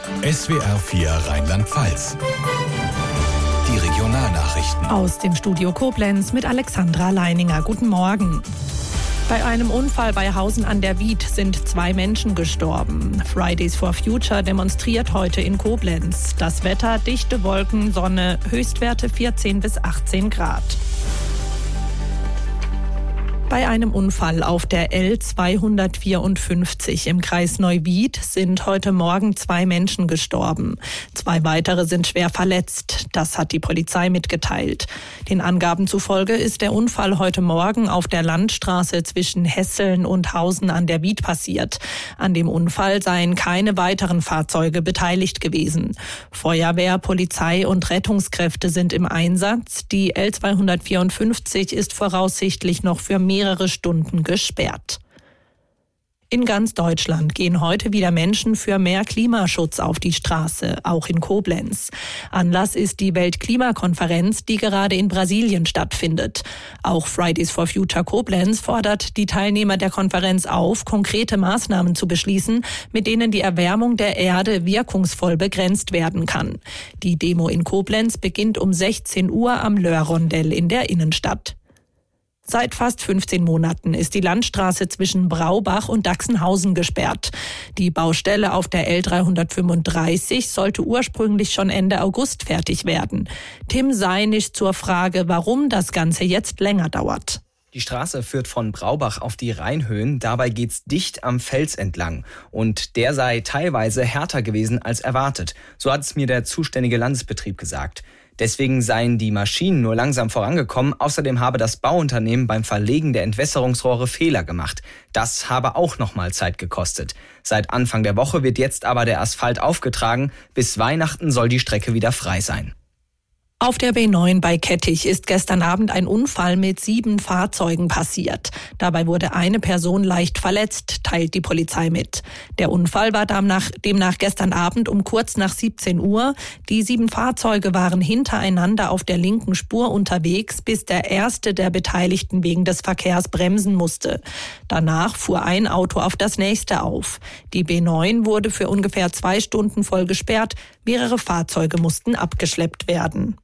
SWR 4 Rheinland-Pfalz. Die Regionalnachrichten. Aus dem Studio Koblenz mit Alexandra Leininger. Guten Morgen. Bei einem Unfall bei Hausen an der Wied sind 2 Menschen gestorben. Fridays for Future demonstriert heute in Koblenz. Das Wetter, dichte Wolken, Sonne, Höchstwerte 14 bis 18 Grad. Bei einem Unfall auf der L254 im Kreis Neuwied sind heute Morgen 2 Menschen gestorben. 2 weitere sind schwer verletzt. Das hat die Polizei mitgeteilt. Den Angaben zufolge ist der Unfall heute Morgen auf der Landstraße zwischen Hesseln und Hausen an der Wied passiert. An dem Unfall seien keine weiteren Fahrzeuge beteiligt gewesen. Feuerwehr, Polizei und Rettungskräfte sind im Einsatz. Die L254 ist voraussichtlich noch für mehrere Stunden gesperrt. In ganz Deutschland gehen heute wieder Menschen für mehr Klimaschutz auf die Straße, auch in Koblenz. Anlass ist die Weltklimakonferenz, die gerade in Brasilien stattfindet. Auch Fridays for Future Koblenz fordert die Teilnehmer der Konferenz auf, konkrete Maßnahmen zu beschließen, mit denen die Erwärmung der Erde wirkungsvoll begrenzt werden kann. Die Demo in Koblenz beginnt um 16 Uhr am Löhr-Rondell in der Innenstadt. Seit fast 15 Monaten ist die Landstraße zwischen Braubach und Daxenhausen gesperrt. Die Baustelle auf der L335 sollte ursprünglich schon Ende August fertig werden. Tim Seinisch zur Frage, warum das Ganze jetzt länger dauert. Die Straße führt von Braubach auf die Rheinhöhen, dabei geht's dicht am Fels entlang. Und der sei teilweise härter gewesen als erwartet. So hat es mir der zuständige Landesbetrieb gesagt. Deswegen seien die Maschinen nur langsam vorangekommen. Außerdem habe das Bauunternehmen beim Verlegen der Entwässerungsrohre Fehler gemacht. Das habe auch nochmal Zeit gekostet. Seit Anfang der Woche wird jetzt aber der Asphalt aufgetragen. Bis Weihnachten soll die Strecke wieder frei sein. Auf der B9 bei Kettich ist gestern Abend ein Unfall mit 7 Fahrzeugen passiert. Dabei wurde eine Person leicht verletzt, teilt die Polizei mit. Der Unfall war demnach gestern Abend um kurz nach 17 Uhr. Die 7 Fahrzeuge waren hintereinander auf der linken Spur unterwegs, bis der erste der Beteiligten wegen des Verkehrs bremsen musste. Danach fuhr ein Auto auf das nächste auf. Die B9 wurde für ungefähr 2 Stunden voll gesperrt. Mehrere Fahrzeuge mussten abgeschleppt werden.